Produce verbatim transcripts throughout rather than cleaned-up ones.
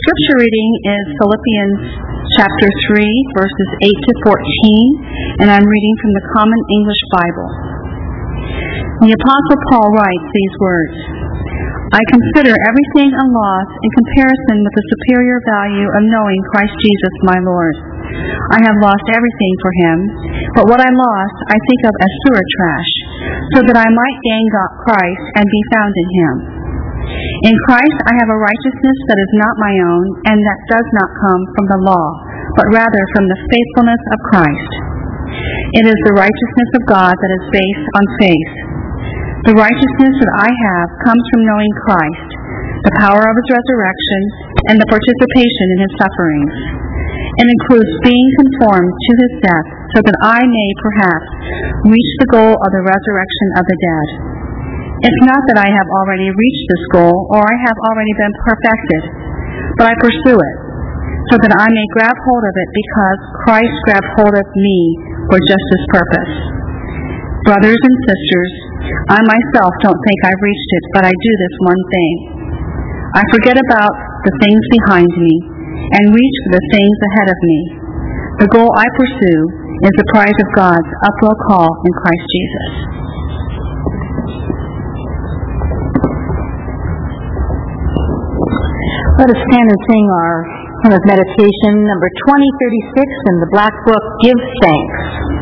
scripture reading is Philippians chapter three, verses eight to fourteen, and I'm reading from the Common English Bible. The Apostle Paul writes these words, "I consider everything a loss in comparison with the superior value of knowing Christ Jesus my Lord. I have lost everything for him, but what I lost I think of as sewer trash, so that I might gain Christ and be found in him. In Christ I have a righteousness that is not my own, and that does not come from the law, but rather from the faithfulness of Christ. It is the righteousness of God that is based on faith. The righteousness that I have comes from knowing Christ, the power of his resurrection, and the participation in his sufferings. It includes being conformed to his death, so that I may perhaps reach the goal of the resurrection of the dead. It's not that I have already reached this goal, or I have already been perfected, but I pursue it, so that I may grab hold of it because Christ grabbed hold of me for just this purpose. Brothers and sisters, I myself don't think I've reached it, but I do this one thing. I forget about the things behind me and reach for the things ahead of me. The goal I pursue is the prize of God's upward call in Christ Jesus." Let us stand and sing our hymn of meditation, number twenty thirty-six in the Black Book, "Give Thanks."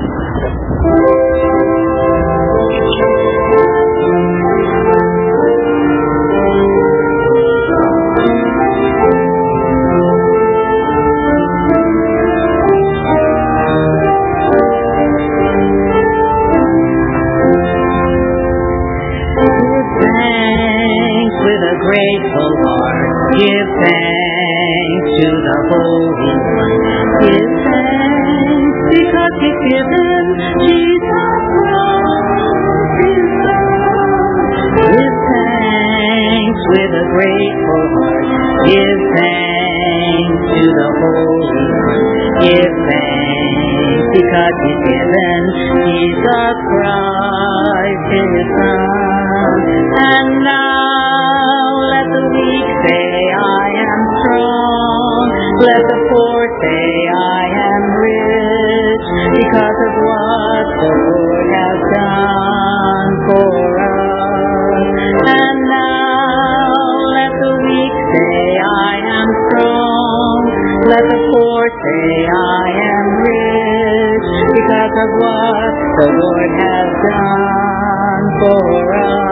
Grateful heart, give thanks to the Holy One. Give thanks because he's given Jesus Christ his Son. Give thanks with a grateful heart. Give thanks to the Holy One. Give thanks because he's given Jesus Christ his Son. And now let the weak say, I am strong. Let the poor say, I am rich, because of what the Lord has done for us. And now let the weak say, I am strong. Let the poor say, I am rich, because of what the Lord has done for us.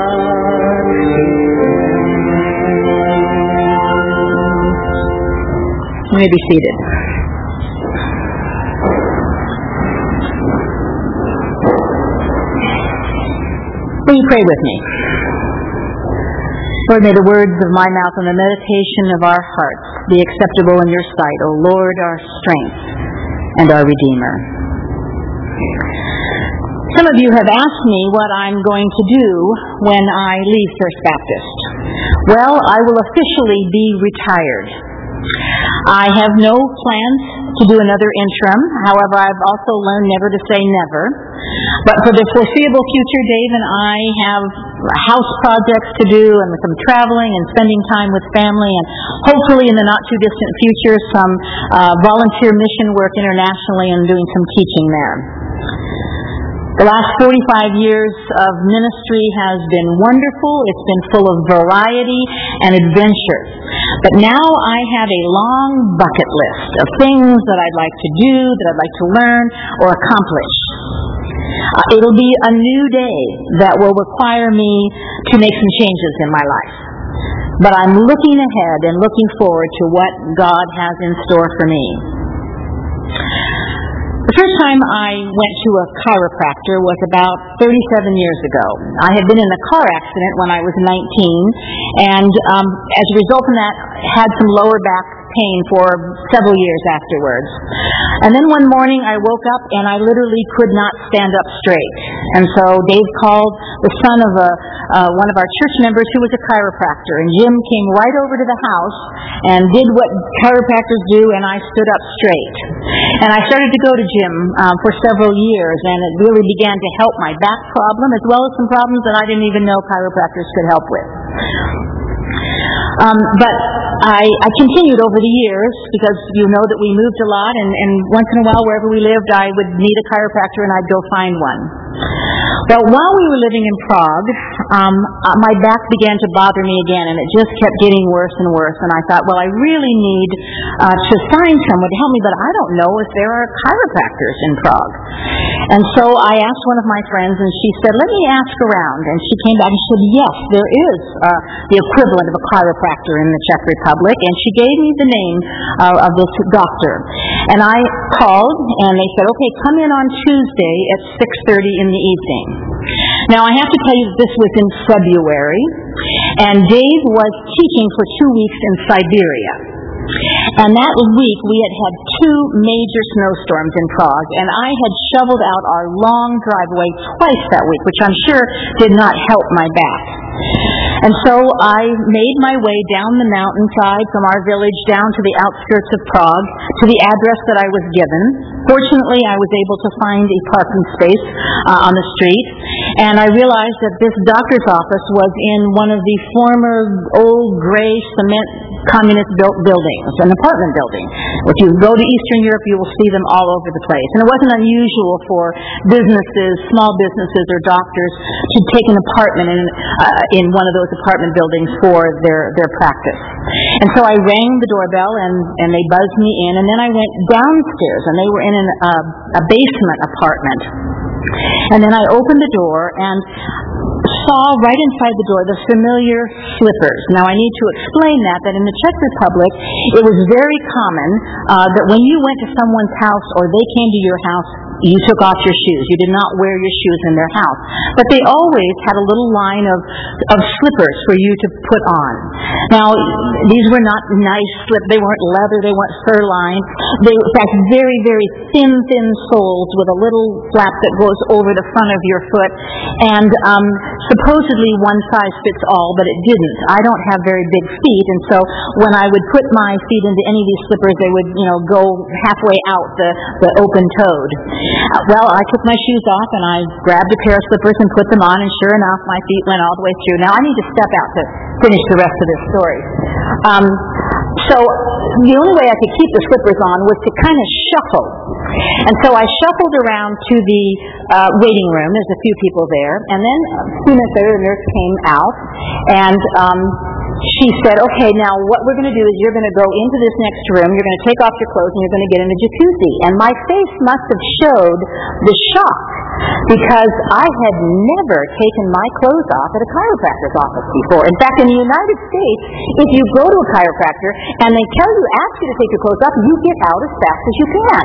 You may be seated. Will you pray with me? Lord, may the words of my mouth and the meditation of our hearts be acceptable in your sight, O Lord, our strength and our Redeemer. Some of you have asked me what I'm going to do when I leave First Baptist. Well, I will officially be retired. I have no plans to do another interim. However, I've also learned never to say never. But for the foreseeable future, Dave and I have house projects to do and some traveling and spending time with family, and hopefully in the not-too-distant future, some uh, volunteer mission work internationally and doing some teaching there. The last forty-five years of ministry has been wonderful. It's been full of variety and adventure. But now I have a long bucket list of things that I'd like to do, that I'd like to learn or accomplish. Uh, it'll be a new day that will require me to make some changes in my life. But I'm looking ahead and looking forward to what God has in store for me. The first time I went to a chiropractor was about thirty-seven years ago. I had been in a car accident when I was nineteen, and um, as a result of that, had some lower back pain for several years afterwards. And then one morning I woke up and I literally could not stand up straight. And so Dave called the son of a uh, one of our church members who was a chiropractor, and Jim came right over to the house and did what chiropractors do, and I stood up straight. And I started to go to Jim um, for several years, and it really began to help my back problem as well as some problems that I didn't even know chiropractors could help with. Um, but I, I continued over the years, because you know that we moved a lot, and, and once in a while, wherever we lived, I would need a chiropractor and I'd go find one. Well, while we were living in Prague, um, uh, my back began to bother me again, and it just kept getting worse and worse. And I thought, well, I really need uh, to find someone to help me, but I don't know if there are chiropractors in Prague. And so I asked one of my friends, and she said, let me ask around. And she came back and said, yes, there is uh, the equivalent of a chiropractor in the Czech Republic. And she gave me the name uh, of this doctor. And I called, and they said, okay, come in on Tuesday at six thirty in the evening. Now, I have to tell you that this was in February, and Dave was teaching for two weeks in Siberia. And that week, we had had two major snowstorms in Prague, and I had shoveled out our long driveway twice that week, which I'm sure did not help my back. And so I made my way down the mountainside from our village down to the outskirts of Prague, to the address that I was given. Fortunately, I was able to find a parking space uh, on the street, and I realized that this doctor's office was in one of the former old gray cement communist built buildings, an apartment building. If you go to Eastern Europe, you will see them all over the place. And it wasn't unusual for businesses, small businesses or doctors, to take an apartment in uh, in one of those apartment buildings for their, their practice. And so I rang the doorbell, and, and they buzzed me in, and then I went downstairs, and they were in an, uh, a basement apartment. And then I opened the door and saw right inside the door the familiar slippers. Now, I need to explain that, that in the Czech Republic, it was very common uh, that when you went to someone's house or they came to your house, you took off your shoes. You did not wear your shoes in their house. But they always had a little line of, of slippers for you to put on. Now, these were not nice slippers. They weren't leather. They weren't fur-lined. They were, in fact, very, very thin, thin soles with a little flap that goes over the front of your foot. And um, supposedly one size fits all, but it didn't. I don't have very big feet, and so when I would put my feet into any of these slippers, they would, you know, go halfway out the, the open-toed. Uh, well, I took my shoes off, and I grabbed a pair of slippers and put them on, and sure enough, my feet went all the way through. Now, I need to step out to finish the rest of this story. Um, so the only way I could keep the slippers on was to kind of shuffle. And so I shuffled around to the uh, waiting room. There's a few people there. And then a few minutes later, the nurse came out, and um, she said, okay, now what we're going to do is you're going to go into this next room, you're going to take off your clothes, and you're going to get in the jacuzzi. And my face must have showed the shock, because I had never taken my clothes off at a chiropractor's office before. In fact, in the United States, if you go to a chiropractor and they tell you, ask you to take your clothes off, you get out as fast as you can.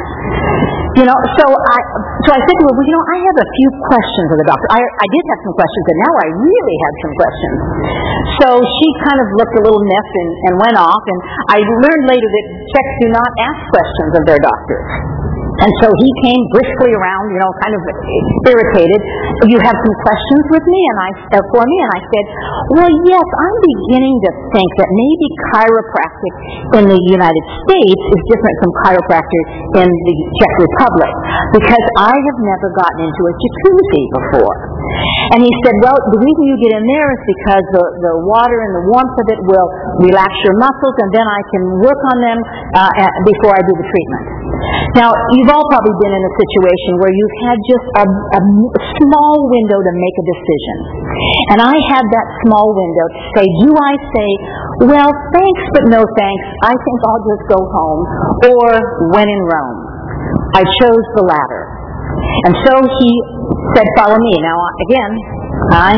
You know, so I so I said to her, well, you know, I have a few questions of the doctor. I, I did have some questions, and now I really had some questions. So she kind of looked a little miffed and, and went off, and I learned later that Czechs do not ask questions of their doctors. And so he came briskly around, you know, kind of irritated. You have some questions with me, and I uh, for me, and I said, well, yes, I'm beginning to think that maybe chiropractic in the United States is different from chiropractic in the Czech Republic, because I have never gotten into a jacuzzi before. And he said, well, the reason you get in there is because the, the water and the warmth of it will relax your muscles, and then I can work on them uh, before I do the treatment. Now, you've all probably been in a situation where you've had just a, a small window to make a decision. And I had that small window to say, do I say, well, thanks, but no thanks, I think I'll just go home, or when in Rome? I chose the latter. And so he said, follow me. Now, again, I'm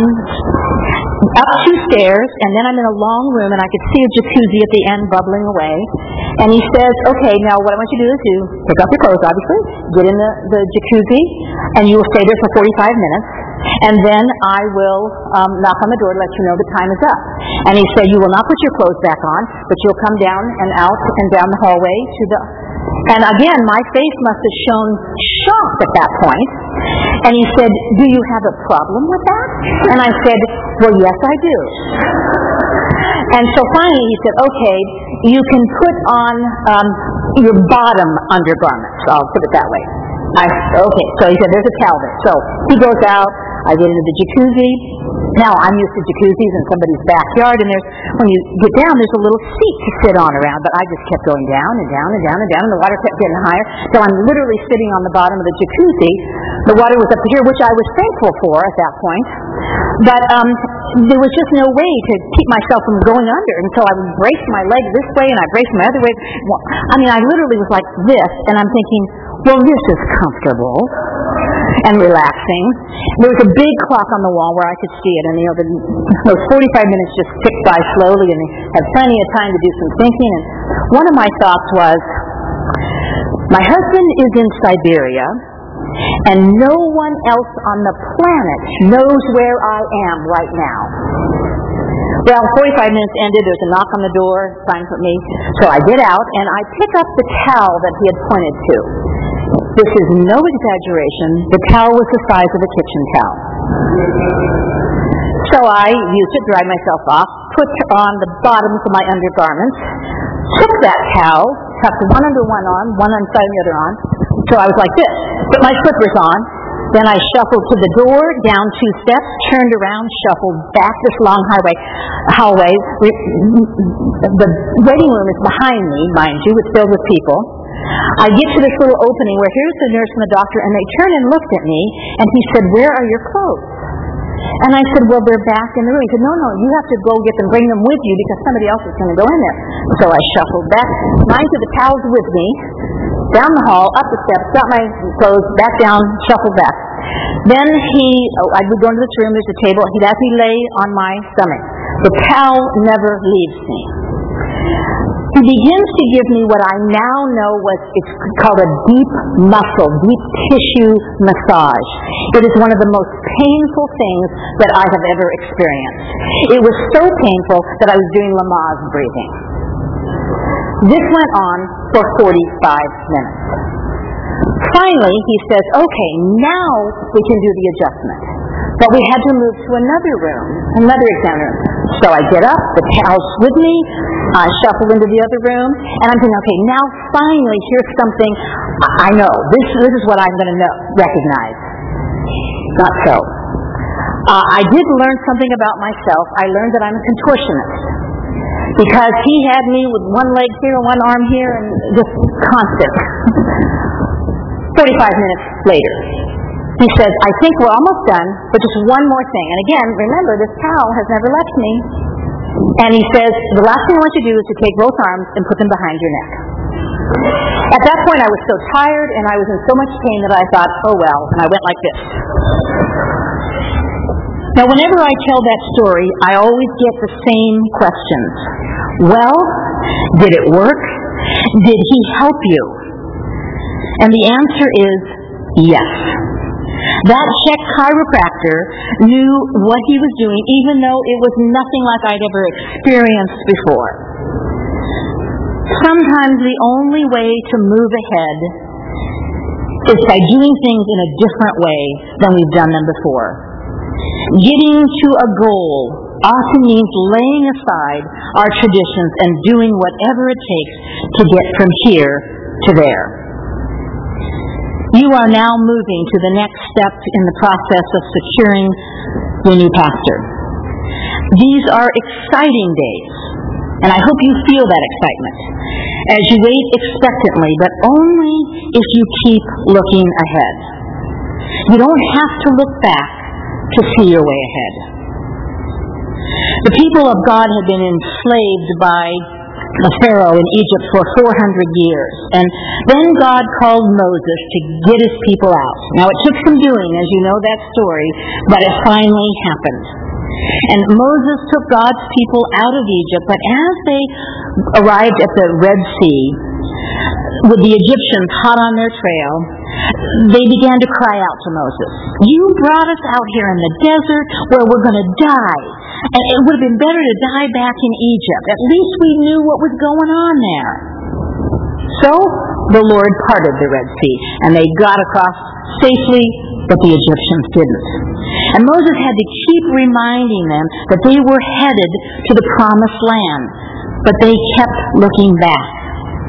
up two stairs, and then I'm in a long room, and I could see a jacuzzi at the end bubbling away. And he says, okay, now what I want you to do is you take off your clothes, obviously, get in the, the jacuzzi, and you will stay there for forty-five minutes, and then I will um, knock on the door to let you know the time is up. And he said, you will not put your clothes back on, but you'll come down and out and down the hallway to the... And again, my face must have shown shock at that point. And he said, do you have a problem with that? And I said, well, yes, I do. And so finally he said, okay, you can put on um, your bottom undergarments. I'll put it that way. I, okay, so he said, there's a towel there. So he goes out, I get into the jacuzzi, Now, I'm used to jacuzzis in somebody's backyard, and there's when you get down, there's a little seat to sit on around, but I just kept going down and down and down and down, and the water kept getting higher, so I'm literally sitting on the bottom of the jacuzzi. The water was up here, which I was thankful for at that point, but um, there was just no way to keep myself from going under, and so I would brace my leg this way, and I braced my other way. I mean, I literally was like this, and I'm thinking, well, this is comfortable and relaxing. There was a big clock on the wall where I could see it, and you know, the, those forty-five minutes just ticked by slowly, and they had plenty of time to do some thinking. And one of my thoughts was, my husband is in Siberia, and no one else on the planet knows where I am right now. Well, forty-five minutes ended, there's a knock on the door, time for me, so I get out, and I pick up the towel that he had pointed to. This is no exaggeration. The towel was the size of a kitchen towel. So I used it, dried myself off, put on the bottoms of my undergarments, took that towel, tucked one under one arm, one on side and the other on. So I was like this, put my slippers on, then I shuffled to the door, down two steps, turned around, shuffled back this long highway, hallway. The waiting room is behind me, mind you, it's filled with people. I get to this little opening where here's the nurse and the doctor, and they turned and looked at me, and he said, where are your clothes? And I said, well, they're back in the room. He said, no, no, you have to go get them, bring them with you, because somebody else is going to go in there. So I shuffled back, mine to the towels with me, down the hall, up the steps, got my clothes, back down, shuffled back. Then he, oh, I would go into this room, there's a table, he'd have me lay on my stomach. The towel never leaves me. He begins to give me what I now know was, it's called a deep muscle, deep tissue massage. It is one of the most painful things that I have ever experienced. It was so painful that I was doing Lamaze breathing. This went on for forty-five minutes. Finally, he says, okay, now we can do the adjustment. But we had to move to another room, another exam room. So I get up, the towel's with me, I shuffle into the other room, and I'm thinking, okay, now finally here's something I know. This, this is what I'm going to know, recognize. Not so. Uh, I did learn something about myself. I learned that I'm a contortionist. Because he had me with one leg here, one arm here, and just constant. forty-five minutes later, he says, I think we're almost done, but just one more thing. And again, remember, this towel has never left me. And he says, the last thing I want you to do is to take both arms and put them behind your neck. At that point, I was so tired, and I was in so much pain that I thought, oh well, and I went like this. Now, whenever I tell that story, I always get the same questions. Well, did it work? Did he help you? And the answer is yes. That Czech chiropractor knew what he was doing, even though it was nothing like I'd ever experienced before. Sometimes the only way to move ahead is by doing things in a different way than we've done them before. Getting to a goal often means laying aside our traditions and doing whatever it takes to get from here to there. You are now moving to the next step in the process of securing your new pastor. These are exciting days, and I hope you feel that excitement as you wait expectantly, but only if you keep looking ahead. You don't have to look back to see your way ahead. The people of God had been enslaved by the Pharaoh in Egypt for four hundred years. And then God called Moses to get his people out. Now it took some doing, as you know that story, but it finally happened. And Moses took God's people out of Egypt, but as they arrived at the Red Sea, with the Egyptians hot on their trail, they began to cry out to Moses, you brought us out here in the desert where we're going to die. And it would have been better to die back in Egypt. At least we knew what was going on there. So the Lord parted the Red Sea, and they got across safely, but the Egyptians didn't. And Moses had to keep reminding them that they were headed to the promised land, but they kept looking back.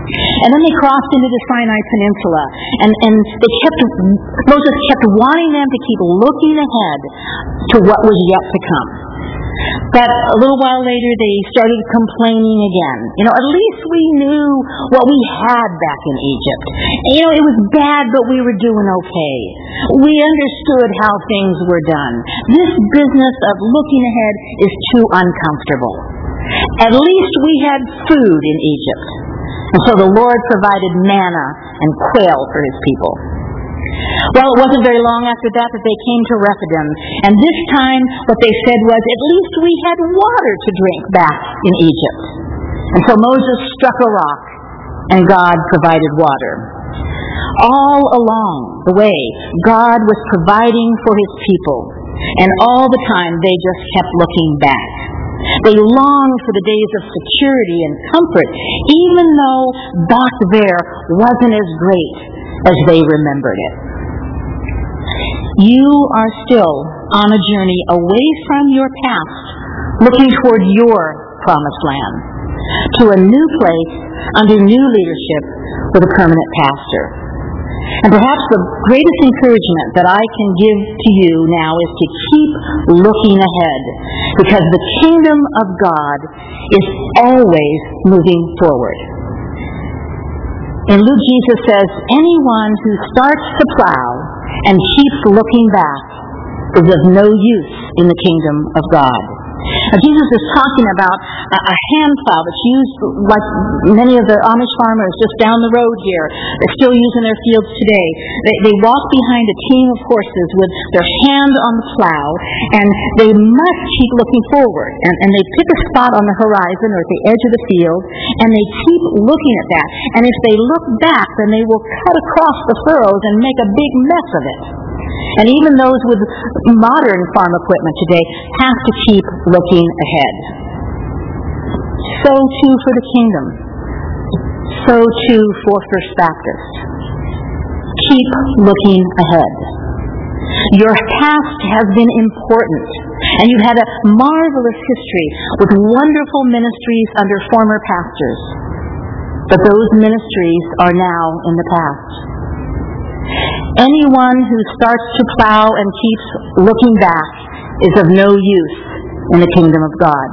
And then they crossed into the Sinai Peninsula, and, and they kept, Moses kept wanting them to keep looking ahead to what was yet to come. But a little while later, they started complaining again. You know, at least we knew what we had back in Egypt. You know, it was bad, but we were doing okay. We understood how things were done. This business of looking ahead is too uncomfortable. At least we had food in Egypt. And so the Lord provided manna and quail for his people. Well, it wasn't very long after that that they came to Rephidim, and this time what they said was, at least we had water to drink back in Egypt. And so Moses struck a rock, and God provided water. All along the way, God was providing for his people, and all the time they just kept looking back. They longed for the days of security and comfort, even though back there wasn't as great as they remembered it. You are still on a journey away from your past, looking toward your promised land, to a new place under new leadership with a permanent pastor. And perhaps the greatest encouragement that I can give to you now is to keep looking ahead, because the kingdom of God is always moving forward. In Luke, Jesus says, anyone who starts to plow and keeps looking back is of no use in the kingdom of God. Now, Jesus is talking about a, a hand plow that's used like many of the Amish farmers just down the road here. They're still using their fields today. They, they walk behind a team of horses with their hand on the plow, and they must keep looking forward. And, and they pick a spot on the horizon or at the edge of the field, and they keep looking at that. And if they look back, then they will cut across the furrows and make a big mess of it. And even those with modern farm equipment today have to keep looking ahead. So too for the kingdom. So too for First Baptist. Keep looking ahead. Your past has been important, and you've had a marvelous history with wonderful ministries under former pastors. But those ministries are now in the past. Anyone who starts to plow and keeps looking back is of no use in the kingdom of God.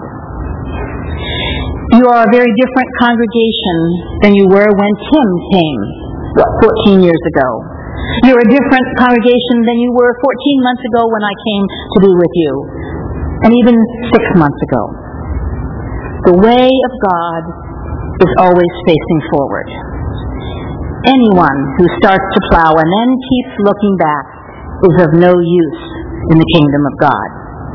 You are a very different congregation than you were when Tim came, what, fourteen years ago. You're a different congregation than you were fourteen months ago when I came to be with you, and even six months ago. The way of God is always facing forward. Anyone who starts to plow and then keeps looking back is of no use in the kingdom of God.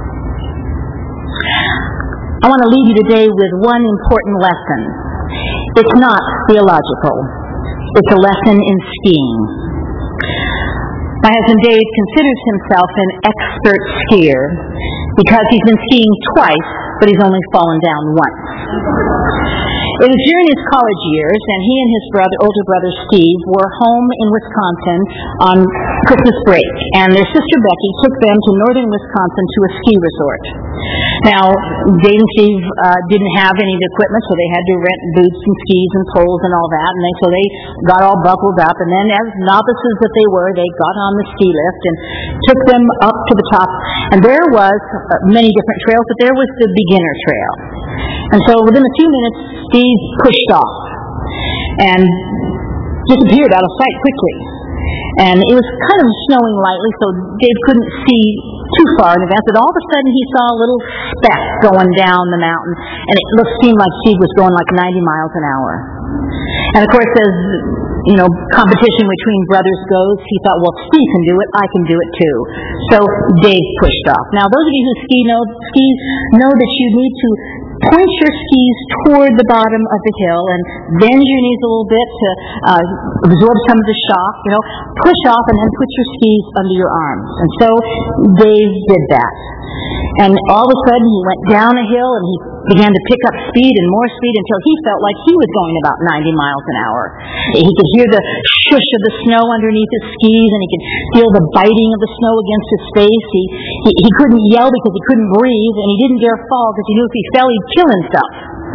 I want to leave you today with one important lesson. It's not theological. It's a lesson in skiing. My husband Dave considers himself an expert skier because he's been skiing twice, but he's only fallen down once. It was during his college years, and he and his brother, older brother Steve were home in Wisconsin on Christmas break, and their sister Becky took them to northern Wisconsin to a ski resort. Now, Dave and Steve uh, didn't have any of the equipment, so they had to rent boots and skis and poles and all that, and they, so they got all buckled up, and then as novices that they were, they got on the ski lift and took them up to the top, and there was uh, many different trails, but there was the beginner trail. And so within a few minutes, Steve pushed off and disappeared out of sight quickly. And it was kind of snowing lightly, so Dave couldn't see too far in advance, but all of a sudden he saw a little speck going down the mountain, and it looked, seemed like Steve was going like ninety miles an hour. And of course, as you know, competition between brothers goes, he thought, well, if Steve can do it, I can do it too. So Dave pushed off. Now, those of you who ski know, ski know that you need to point your skis toward the bottom of the hill and bend your knees a little bit to uh, absorb some of the shock, you know, push off and then put your skis under your arms. And so Dave did that. And all of a sudden he went down a hill and he began to pick up speed and more speed until he felt like he was going about ninety miles an hour. He could hear the shush of the snow underneath his skis, and he could feel the biting of the snow against his face. He, he, he couldn't yell because he couldn't breathe, and he didn't dare fall because he knew if he fell he'd kill himself.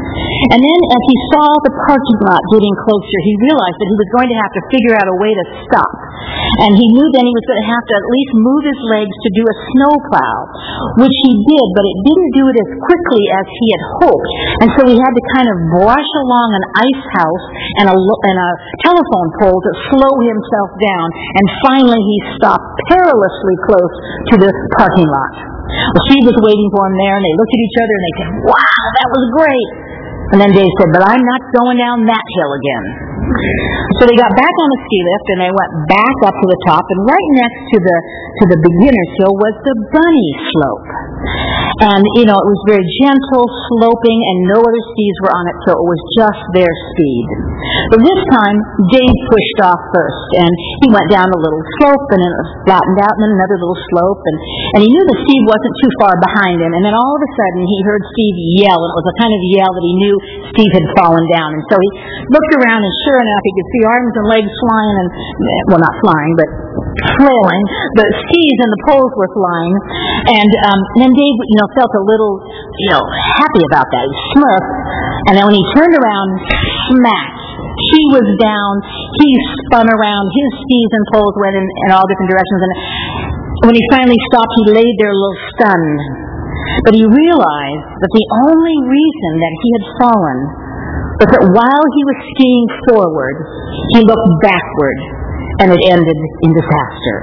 And then as he saw the parking lot getting closer, he realized that he was going to have to figure out a way to stop. And he knew then he was going to have to at least move his legs to do a snowplow, which he did, but it didn't do it as quickly as he had hoped. And so he had to kind of brush along an ice house and a, and a telephone pole to slow himself down. And finally he stopped perilously close to the parking lot. Well, Steve was waiting for him there, and they looked at each other and they said, "Wow, that was great." And then Dave said, "But I'm not going down that hill again." So they got back on the ski lift and they went back up to the top, and right next to the to the beginner's hill was the bunny slope. And, you know, it was very gentle, sloping, and no other skis were on it, so it was just their speed. But this time, Dave pushed off first, and he went down a little slope, and then it flattened out, and then another little slope, and, and he knew that Steve wasn't too far behind him, and then all of a sudden he heard Steve yell, and it was a kind of yell that he knew Steve had fallen down. And so he looked around, and sure enough, he could see arms and legs flying, and, well, not flying, but flailing. The skis and the poles were flying, and um, then Dave, you know, felt a little, you know, happy about that. He smirked, and then when he turned around, smack, he was down. He spun around. His skis and poles went in, in all different directions, and when he finally stopped, he laid there a little stunned. But he realized that the only reason that he had fallen was that while he was skiing forward, he looked backward, and it ended in disaster.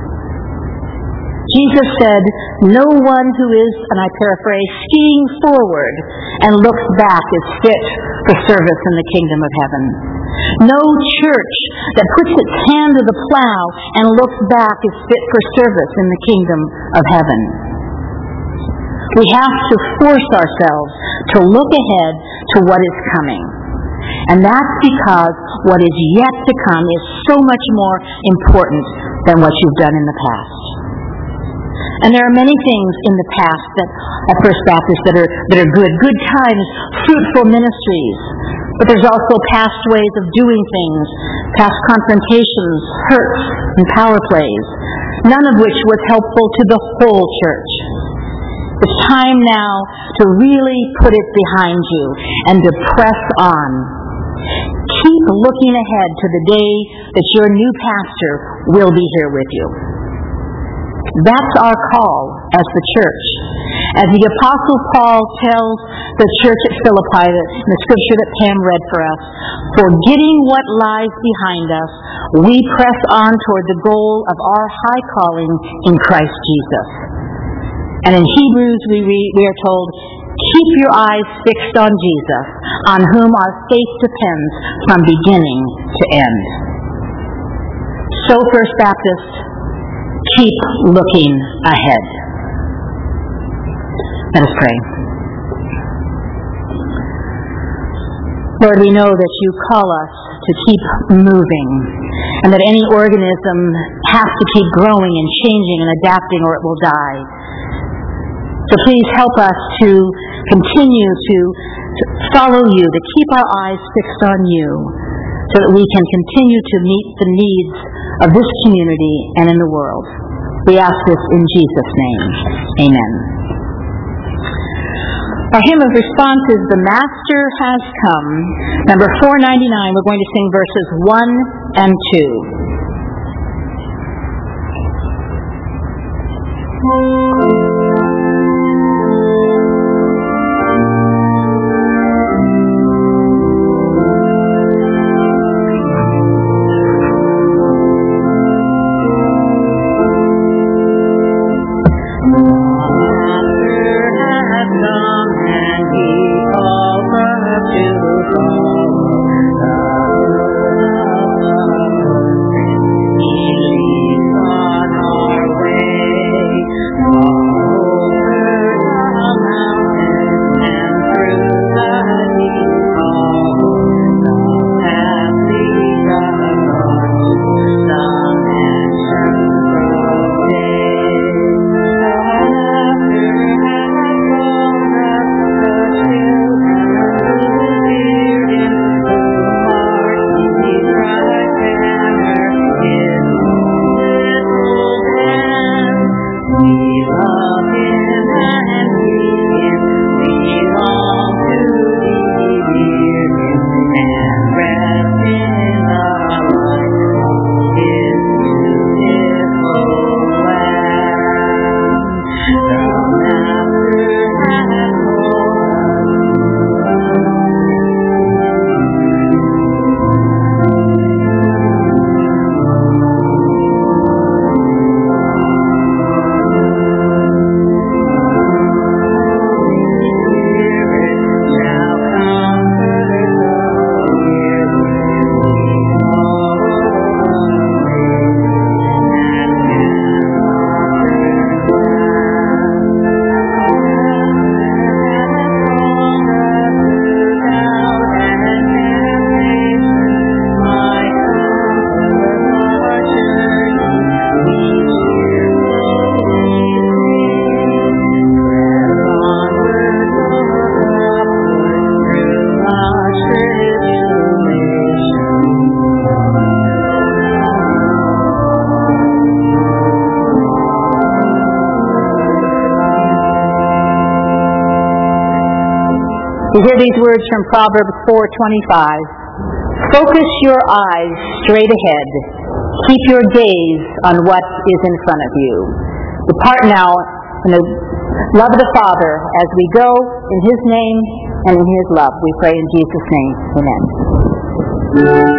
Jesus said, "No one who is," and I paraphrase, "skiing forward and looks back is fit for service in the kingdom of heaven. No church that puts its hand to the plow and looks back is fit for service in the kingdom of heaven." We have to force ourselves to look ahead to what is coming. And that's because what is yet to come is so much more important than what you've done in the past. And there are many things in the past that at First Baptist that are that are good, good times, fruitful ministries. But there's also past ways of doing things, past confrontations, hurts, and power plays, none of which was helpful to the whole church. It's time now to really put it behind you and to press on. Keep looking ahead to the day that your new pastor will be here with you. That's our call as the church. As the Apostle Paul tells the church at Philippi, in the scripture that Pam read for us, "Forgetting what lies behind us, we press on toward the goal of our high calling in Christ Jesus." And in Hebrews we read, we are told, "Keep your eyes fixed on Jesus, on whom our faith depends from beginning to end." So, First Baptist, keep looking ahead. Let us pray. Lord, we know that you call us to keep moving, and that any organism has to keep growing and changing and adapting or it will die. So please help us to continue to, to follow you, to keep our eyes fixed on you, so that we can continue to meet the needs of this community and in the world. We ask this in Jesus' name. Amen. Our hymn of response is "The Master Has Come." Number four ninety-nine, we're going to sing verses one and two. love him and we belong to thee. We hear these words from Proverbs four twenty-five. Focus your eyes straight ahead. Keep your gaze on what is in front of you. Depart now in the love of the Father as we go in His name and in His love. We pray in Jesus' name. Amen.